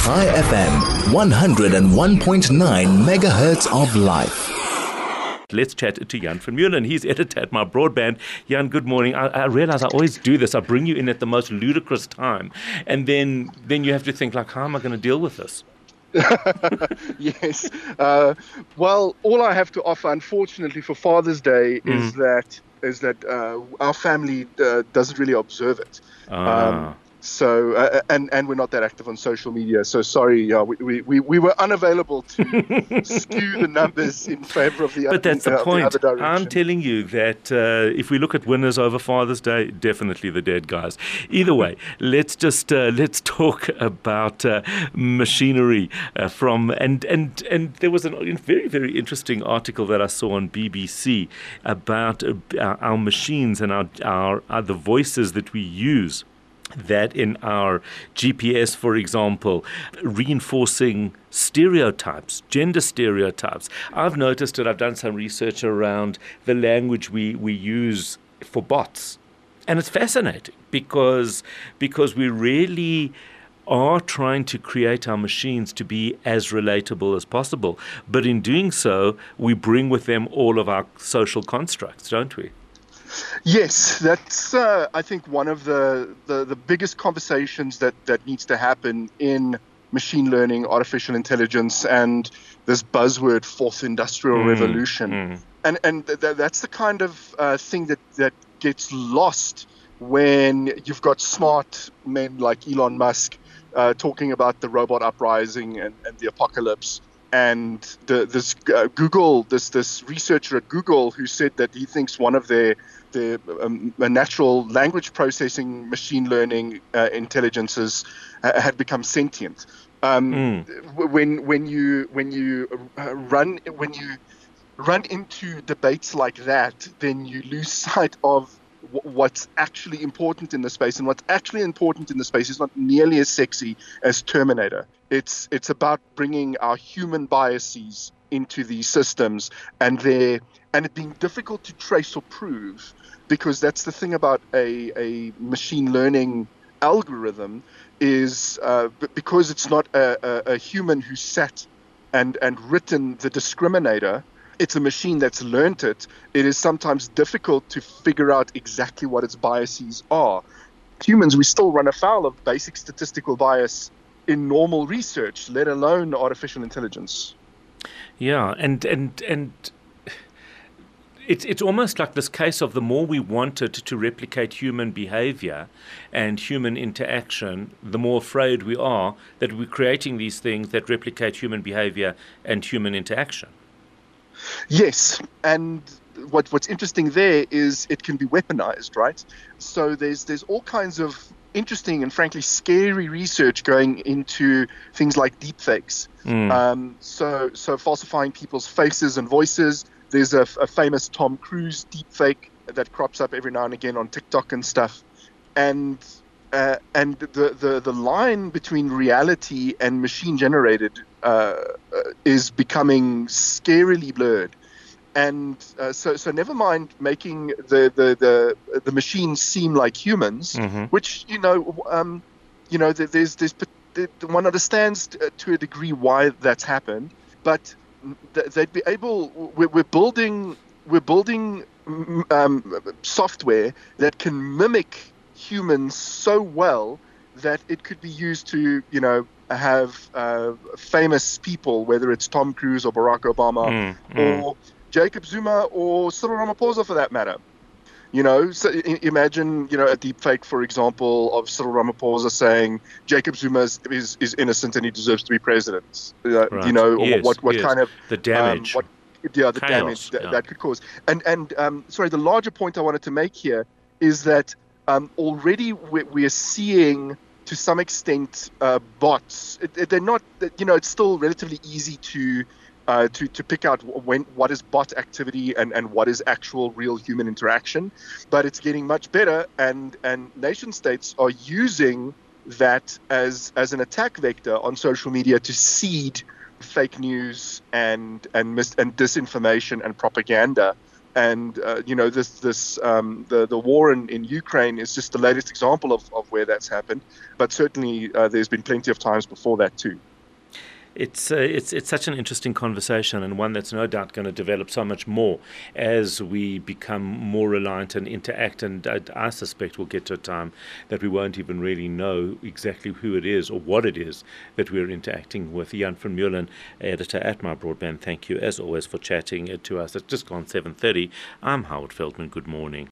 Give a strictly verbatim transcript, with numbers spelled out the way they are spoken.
Chai F M, one oh one point nine megahertz of life. Let's chat to Jan van Meulen. He's editor at My Broadband. Jan, good morning. I, I realize I always do this. I bring you in at the most ludicrous time. And then, then you have to think, like, how am I going to deal with this? Yes. Uh, well, all I have to offer, unfortunately, for Father's Day mm. is that is that uh, our family uh, doesn't really observe it. Ah. Um, so, uh, and and we're not that active on social media. So sorry, yeah, we we, we were unavailable to skew the numbers in favor of the. But that's the uh, point. The other I'm telling you that uh, if we look at winners over Father's Day, definitely the dead guys. Either way, let's just uh, let's talk about uh, machinery uh, from and and and there was a very very interesting article that I saw on B B C about uh, our machines and our, our our the voices that we use. That in our G P S, for example, reinforcing stereotypes, gender stereotypes. I've noticed that I've done some research around the language we, we use for bots. And it's fascinating because, because we really are trying to create our machines to be as relatable as possible. But in doing so, we bring with them all of our social constructs, don't we? Yes, that's, uh, I think, one of the, the, the biggest conversations that, that needs to happen in machine learning, artificial intelligence, and this buzzword, fourth industrial mm, revolution. Mm. And and th- that's the kind of uh, thing that, that gets lost when you've got smart men like Elon Musk uh, talking about the robot uprising and, and the apocalypse. And the, this uh, Google, this this researcher at Google who said that he thinks one of their the um, natural language processing machine learning uh, intelligences uh, had become sentient. Um, mm. When when you when you uh, run when you run into debates like that, then you lose sight of w- what's actually important in the space. And what's actually important in the space is not nearly as sexy as Terminator. It's it's about bringing our human biases into these systems, and they and it being difficult to trace or prove, because that's the thing about a, a machine learning algorithm is uh, because it's not a, a, a human who sat and, and written the discriminator, it's a machine that's learned it. It is sometimes difficult to figure out exactly what its biases are. Humans, we still run afoul of basic statistical bias in normal research, let alone artificial intelligence. Yeah, and and and it's it's almost like this case of the more we wanted to replicate human behavior and human interaction, the more afraid we are that we're creating these things that replicate human behavior and human interaction. Yes, and what what's interesting there is it can be weaponized, right? So there's there's all kinds of interesting and frankly scary research going into things like deepfakes. Mm. Um, so so falsifying people's faces and voices. There's a, a famous Tom Cruise deepfake that crops up every now and again on TikTok and stuff. And uh, and the, the, the line between reality and machine generated uh, is becoming scarily blurred. And uh, so so never mind making the the, the, the machines seem like humans, mm-hmm. which, you know, um, you know, there's there's one understands to a degree why that's happened, but they'd be able. We're building we're building um, software that can mimic humans so well that it could be used to, you know, have uh, famous people, whether it's Tom Cruise or Barack Obama mm, mm. or Jacob Zuma or Cyril Ramaphosa, for that matter. You know, so imagine, you know, a deepfake, for example, of Cyril Ramaphosa saying Jacob Zuma is, is, is innocent and he deserves to be president. Uh, right. You know, yes, what what yes. kind of the damage, um, what, yeah, the Chaos, damage that, yeah. that could cause. And and um, sorry, the larger point I wanted to make here is that um, already we, we are seeing, to some extent, uh, bots. It, it, they're not, you know, it's still relatively easy to. Uh, to, to pick out when what is bot activity and, and what is actual real human interaction. But it's getting much better, and, and nation states are using that as as an attack vector on social media to seed fake news and and mis- and disinformation and propaganda. And uh, you know, this this um, the the war in, in Ukraine is just the latest example of, of where that's happened. But certainly, uh, there's been plenty of times before that too. It's uh, it's it's such an interesting conversation, and one that's no doubt going to develop so much more as we become more reliant and interact. And I, I suspect we'll get to a time that we won't even really know exactly who it is or what it is that we're interacting with. Jan van Meulen, editor at My Broadband, thank you as always for chatting to us. It's just gone seven thirty. I'm Howard Feldman. Good morning.